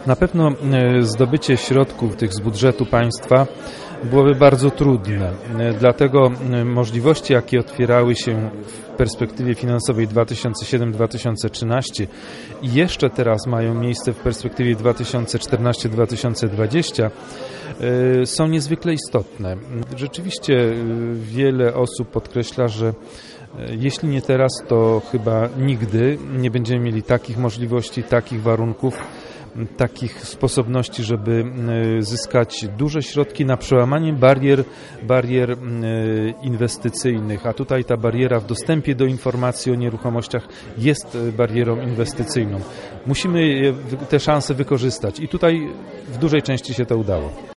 Na pewno zdobycie środków tych z budżetu państwa byłoby bardzo trudne. Dlatego możliwości, jakie otwierały się w perspektywie finansowej 2007-2013 i jeszcze teraz mają miejsce w perspektywie 2014-2020, są niezwykle istotne. Rzeczywiście wiele osób podkreśla, że jeśli nie teraz, to chyba nigdy nie będziemy mieli takich możliwości, takich warunków, takich sposobności, żeby zyskać duże środki na przełamanie barier inwestycyjnych, a tutaj ta bariera w dostępie do informacji o nieruchomościach jest barierą inwestycyjną. Musimy te szanse wykorzystać i tutaj w dużej części się to udało.